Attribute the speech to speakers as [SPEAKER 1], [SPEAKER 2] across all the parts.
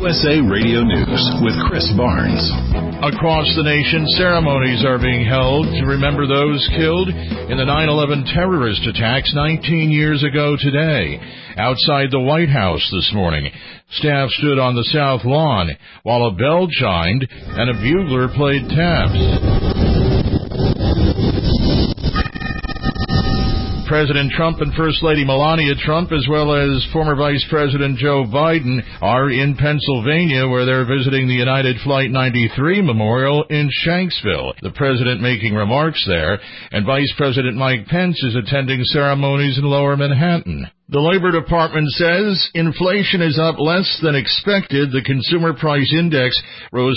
[SPEAKER 1] USA Radio News with Chris Barnes.
[SPEAKER 2] Across the nation, ceremonies are being held to remember those killed in the 9/11 terrorist attacks 19 years ago today. Outside the White House this morning, staff stood on the South Lawn while a bell chimed and a bugler played taps. President Trump and First Lady Melania Trump, as well as former Vice President Joe Biden, are in Pennsylvania, where they're visiting the United Flight 93 Memorial in Shanksville. The president making remarks there, and Vice President Mike Pence is attending ceremonies in Lower Manhattan. The Labor Department says inflation is up less than expected. The Consumer Price Index rose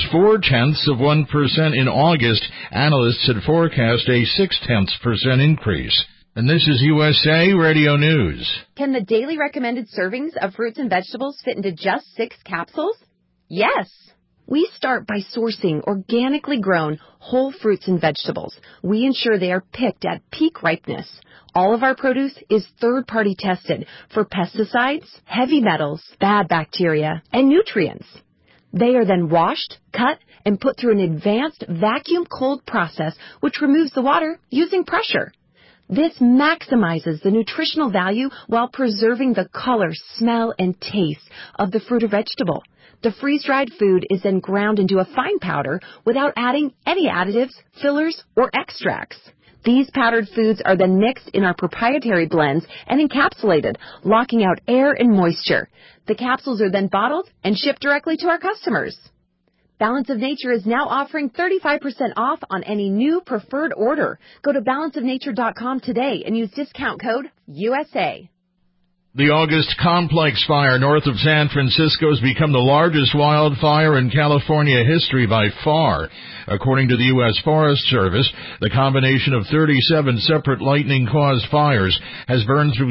[SPEAKER 2] 0.4% in August. Analysts had forecast a 0.6% increase. And this is USA Radio News.
[SPEAKER 3] Can the daily recommended servings of fruits and vegetables fit into just 6 capsules? Yes. We start by sourcing organically grown whole fruits and vegetables. We ensure they are picked at peak ripeness. All of our produce is third-party tested for pesticides, heavy metals, bad bacteria, and nutrients. They are then washed, cut, and put through an advanced vacuum cold process which removes the water using pressure. This maximizes the nutritional value while preserving the color, smell, and taste of the fruit or vegetable. The freeze-dried food is then ground into a fine powder without adding any additives, fillers, or extracts. These powdered foods are then mixed in our proprietary blends and encapsulated, locking out air and moisture. The capsules are then bottled and shipped directly to our customers. Balance of Nature is now offering 35% off on any new preferred order. Go to balanceofnature.com today and use discount code USA.
[SPEAKER 2] The August complex fire north of San Francisco has become the largest wildfire in California history by far. According to the U.S. Forest Service, the combination of 37 separate lightning-caused fires has burned through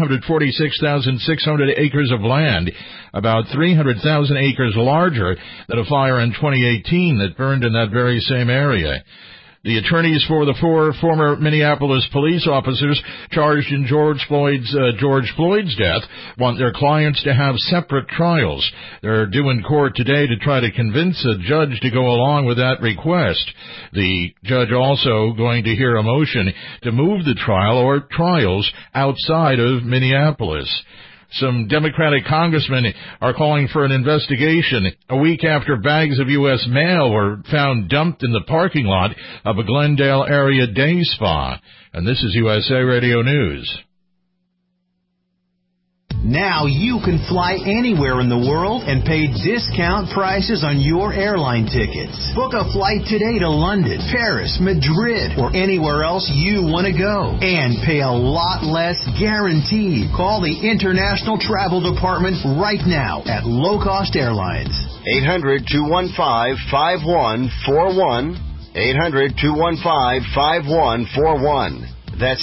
[SPEAKER 2] 746,600 acres of land, about 300,000 acres larger than a fire in 2018 that burned in that very same area. The attorneys for the 4 former Minneapolis police officers charged in George Floyd's death want their clients to have separate trials. They're due in court today to try to convince a judge to go along with that request. The judge also going to hear a motion to move the trial or trials outside of Minneapolis. Some Democratic congressmen are calling for an investigation a week after bags of U.S. mail were found dumped in the parking lot of a Glendale area day spa. And this is USA Radio News.
[SPEAKER 4] Now you can fly anywhere in the world and pay discount prices on your airline tickets. Book a flight today to London, Paris, Madrid, or anywhere else you want to go. And pay a lot less guaranteed. Call the International Travel Department right now at Low Cost Airlines.
[SPEAKER 5] 800-215-5141. 800-215-5141. That's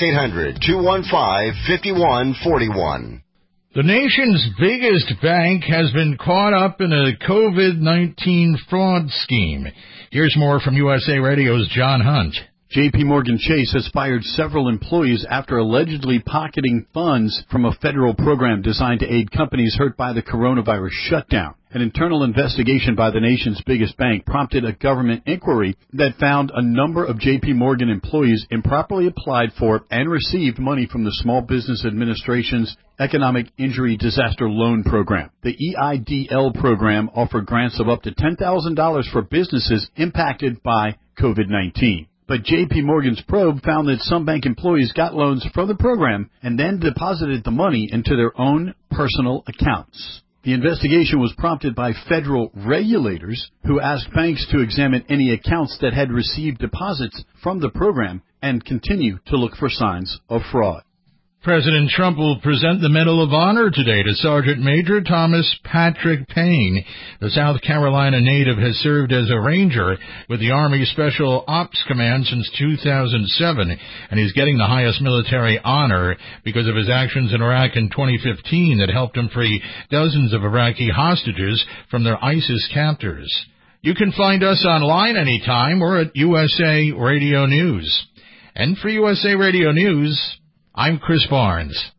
[SPEAKER 5] 800-215-5141.
[SPEAKER 2] The nation's biggest bank has been caught up in a COVID-19 fraud scheme. Here's more from USA Radio's John Hunt.
[SPEAKER 6] J.P. Morgan Chase has fired several employees after allegedly pocketing funds from a federal program designed to aid companies hurt by the coronavirus shutdown. An internal investigation by the nation's biggest bank prompted a government inquiry that found a number of J.P. Morgan employees improperly applied for and received money from the Small Business Administration's Economic Injury Disaster Loan Program. The EIDL program offered grants of up to $10,000 for businesses impacted by COVID-19. But J.P. Morgan's probe found that some bank employees got loans from the program and then deposited the money into their own personal accounts. The investigation was prompted by federal regulators who asked banks to examine any accounts that had received deposits from the program and continue to look for signs of fraud.
[SPEAKER 2] President Trump will present the Medal of Honor today to Sergeant Major Thomas Patrick Payne. The South Carolina native has served as a ranger with the Army Special Ops Command since 2007, and he's getting the highest military honor because of his actions in Iraq in 2015 that helped him free dozens of Iraqi hostages from their ISIS captors. You can find us online anytime or at USA Radio News. And for USA Radio News, I'm Chris Barnes.